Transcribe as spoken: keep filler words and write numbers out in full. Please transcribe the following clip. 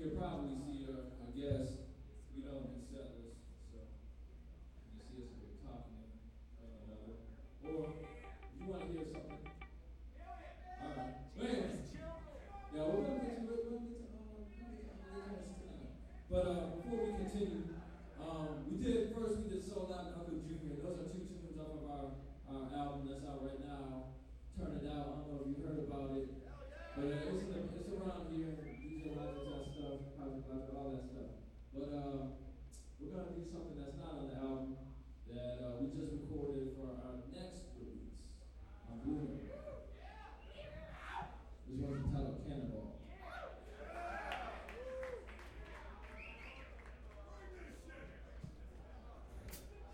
you'll probably see our, our guests. We don't be settlers, so you see us we're talking to one another. Or if you want to hear something, all right. Man, yeah, we're gonna get to we're gonna get to um, we're gonna get to tonight. But uh, before we continue, um, we did first we did Soul Out and Uncle Junior. Those are two tunes off of our, our album that's out right now. Turn It Out. I don't know if you heard about it. But uh, it's, in the, it's around here, D J Logic, that stuff, Project Logic, all that stuff. But uh, we're going to do something that's not on the album that uh, we just recorded for our next release on Blu-ray.